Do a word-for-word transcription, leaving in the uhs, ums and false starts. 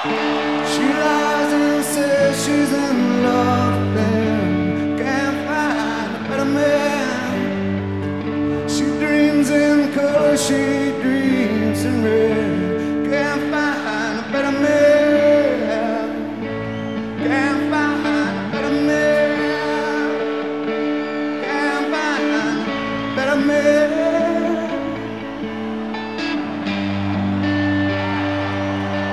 She lies and says she's in love with him. Can't find a better man. She dreams in color, she dreams in red. Can't find a better man. Can't find a better man. Can't find a better man.